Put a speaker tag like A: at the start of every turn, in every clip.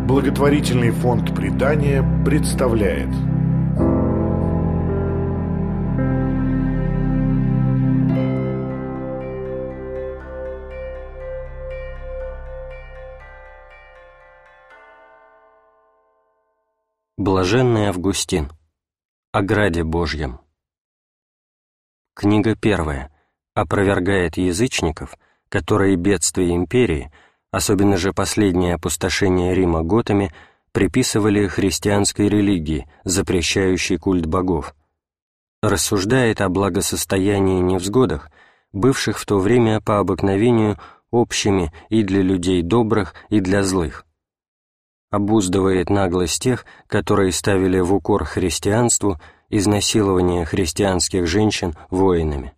A: Благотворительный фонд «Предание» представляет.
B: Блаженный Августин. О граде Божьем. Книга 1 опровергает язычников, которые бедствия империи, особенно же последнее опустошение Рима готами, приписывали христианской религии, запрещающей культ богов. Рассуждает о благосостоянии и невзгодах, бывших в то время по обыкновению общими и для людей добрых, и для злых. Обуздывает наглость тех, которые ставили в укор христианству изнасилование христианских женщин воинами.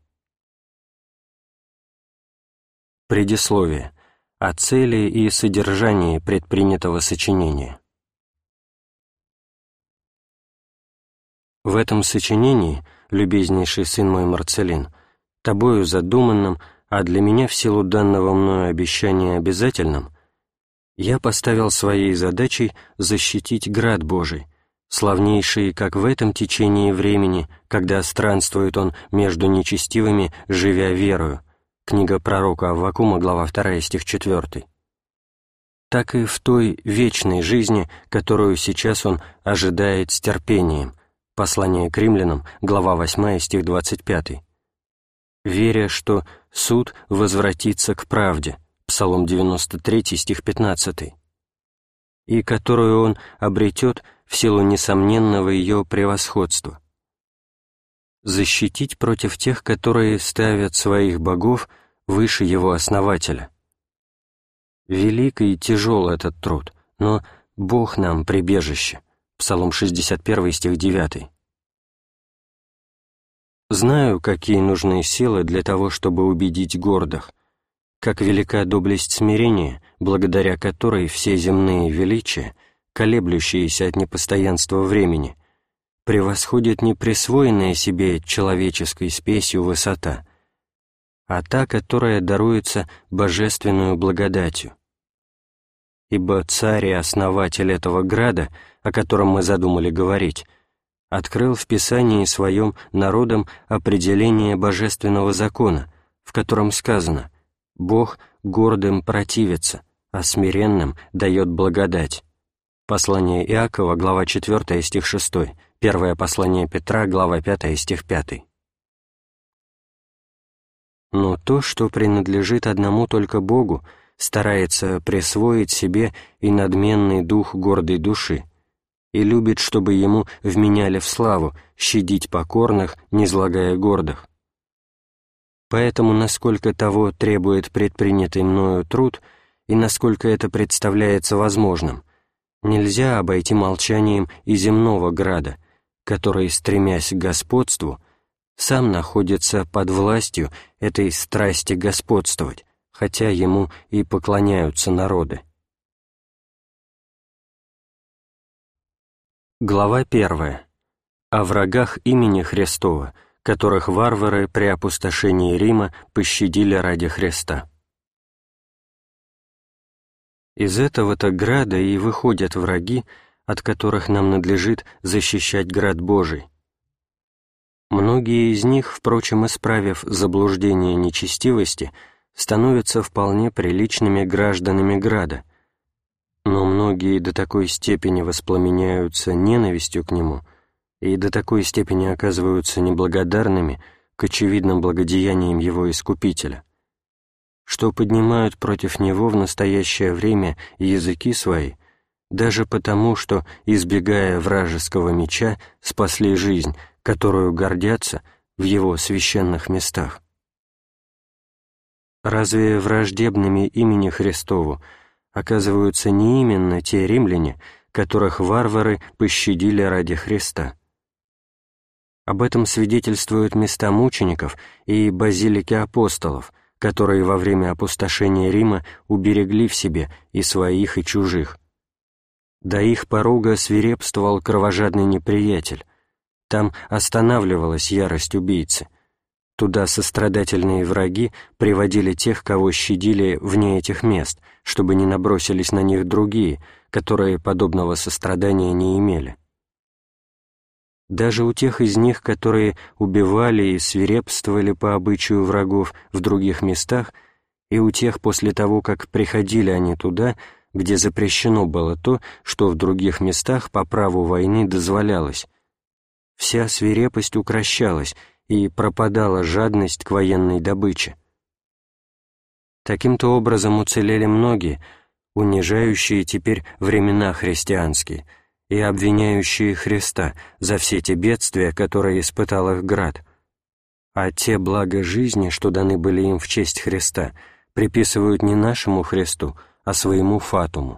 B: Предисловие. О цели и содержании предпринятого сочинения. В этом сочинении, любезнейший сын мой Марцелин, тобою задуманным, а для меня в силу данного мною обещания обязательным, я поставил своей задачей защитить град Божий, славнейший как в этом течении времени, когда странствует он между нечестивыми, живя верою, книга пророка Аввакума, глава 2, стих 4, так и в той вечной жизни, которую сейчас он ожидает с терпением, послание к римлянам, глава 8, стих 25, веря, что суд возвратится к правде, Псалом 93, стих 15, и которую он обретет в силу несомненного ее превосходства. Защитить против тех, которые ставят своих богов выше его основателя. Велик и тяжел этот труд, но Бог нам прибежище, Псалом 61, стих 9. Знаю, какие нужны силы для того, чтобы убедить гордых, как велика доблесть смирения, благодаря которой все земные величия, колеблющиеся от непостоянства времени, превосходят не присвоенная себе человеческой спесью высота, а та, которая даруется божественную благодатью. Ибо царь и основатель этого града, о котором мы задумали говорить, открыл в Писании своем народам определение божественного закона, в котором сказано: «Бог гордым противится, а смиренным дает благодать». Послание Иакова, глава 4, стих 6, первое послание Петра, глава 5, стих 5. Но то, что принадлежит одному только Богу, старается присвоить себе и надменный дух гордой души, и любит, чтобы ему вменяли в славу щадить покорных, низлагая гордых. Поэтому, насколько того требует предпринятый мною труд, и насколько это представляется возможным, нельзя обойти молчанием и земного града, который, стремясь к господству, сам находится под властью этой страсти господствовать, хотя ему и поклоняются народы. Глава 1. О врагах имени Христова, которых варвары при опустошении Рима пощадили ради Христа. Из этого-то града и выходят враги, от которых нам надлежит защищать град Божий. Многие из них, впрочем, исправив заблуждение нечестивости, становятся вполне приличными гражданами града, но многие до такой степени воспламеняются ненавистью к нему и до такой степени оказываются неблагодарными к очевидным благодеяниям его Искупителя, что поднимают против него в настоящее время языки свои, даже потому, что, избегая вражеского меча, спасли жизнь, которую гордятся в его священных местах. Разве враждебными имени Христову оказываются не именно те римляне, которых варвары пощадили ради Христа? Об этом свидетельствуют места мучеников и базилики апостолов, которые во время опустошения Рима уберегли в себе и своих, и чужих. До их порога свирепствовал кровожадный неприятель, там останавливалась ярость убийцы, туда сострадательные враги приводили тех, кого щадили вне этих мест, чтобы не набросились на них другие, которые подобного сострадания не имели. Даже у тех из них, которые убивали и свирепствовали по обычаю врагов в других местах, и у тех после того, как приходили они туда, где запрещено было то, что в других местах по праву войны дозволялось, вся свирепость укрощалась, и пропадала жадность к военной добыче. Таким-то образом уцелели многие, унижающие теперь времена христианские и обвиняющие Христа за все те бедствия, которые испытал их град, а те блага жизни, что даны были им в честь Христа, приписывают не нашему Христу, а своему фатуму.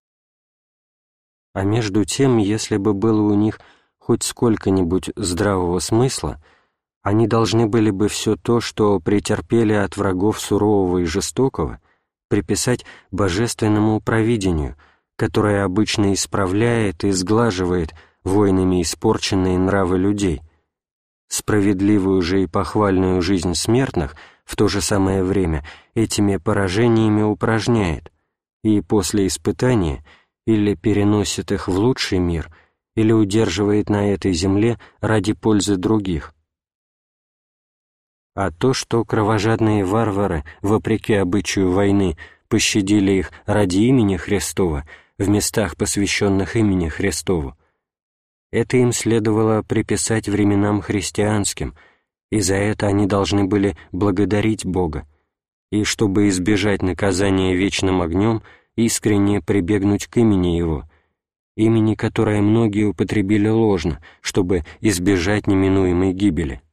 B: А между тем, если бы было у них хоть сколько-нибудь здравого смысла, они должны были бы все то, что претерпели от врагов сурового и жестокого, приписать божественному провидению, которое обычно исправляет и сглаживает войнами испорченные нравы людей, справедливую же и похвальную жизнь смертных в то же самое время этими поражениями упражняет, и после испытания или переносит их в лучший мир, или удерживает на этой земле ради пользы других. А то, что кровожадные варвары, вопреки обычаю войны, пощадили их ради имени Христова в местах, посвященных имени Христову, это им следовало приписать временам христианским, и за это они должны были благодарить Бога, и, чтобы избежать наказания вечным огнем, искренне прибегнуть к имени Его, имени, которое многие употребили ложно, чтобы избежать неминуемой гибели.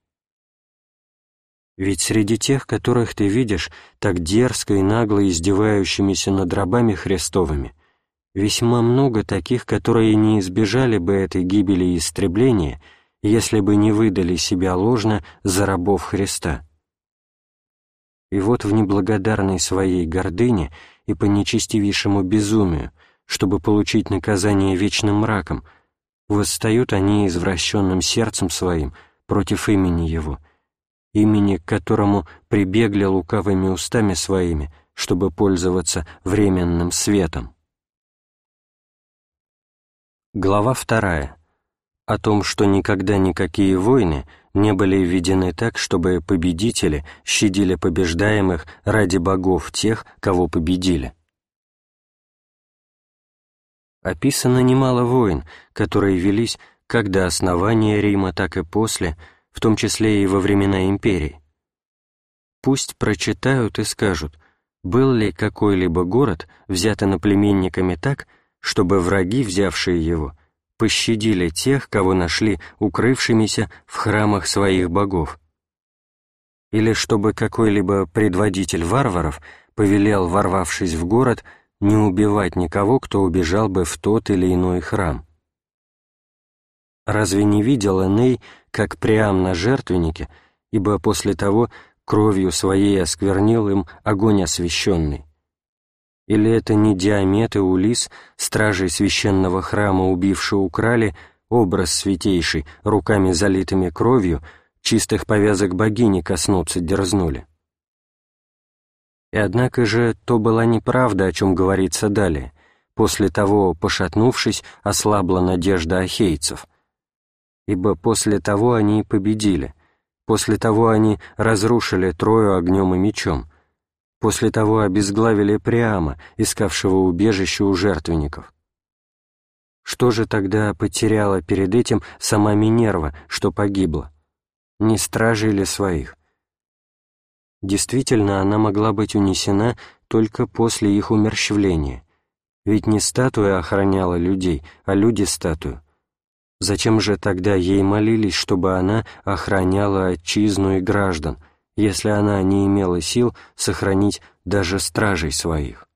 B: Ведь среди тех, которых ты видишь, так дерзко и нагло издевающимися над рабами Христовыми, весьма много таких, которые не избежали бы этой гибели и истребления, если бы не выдали себя ложно за рабов Христа. И вот в неблагодарной своей гордыне и по нечестивейшему безумию, чтобы получить наказание вечным мраком, восстают они извращенным сердцем своим против имени Его, имени, к которому прибегли лукавыми устами своими, чтобы пользоваться временным светом. Глава 2. О том, что никогда никакие войны не были введены так, чтобы победители щадили побеждаемых ради богов тех, кого победили. Описано немало войн, которые велись как до основания Рима, так и после, в том числе и во времена империи. Пусть прочитают и скажут, был ли какой-либо город взят иноплеменниками так, чтобы враги, взявшие его, пощадили тех, кого нашли укрывшимися в храмах своих богов. Или чтобы какой-либо предводитель варваров повелел, ворвавшись в город, не убивать никого, кто убежал бы в тот или иной храм. Разве не видел Эней, как Приам на жертвеннике, ибо после того кровью своей осквернил им огонь освященный? Или это не Диамет и Улис, стражей священного храма убившие украли образ святейший, руками залитыми кровью, чистых повязок богини коснуться дерзнули? И однако же то была неправда, о чем говорится далее. После того, пошатнувшись, ослабла надежда ахейцев. Ибо после того они победили, после того они разрушили Трою огнем и мечом, после того обезглавили Приама, искавшего убежища у жертвенников. Что же тогда потеряла перед этим сама Минерва, что погибла? Не стражей ли своих? Действительно, она могла быть унесена только после их умерщвления, ведь не статуя охраняла людей, а люди статую. Зачем же тогда ей молились, чтобы она охраняла отчизну и граждан, если она не имела сил сохранить даже стражей своих?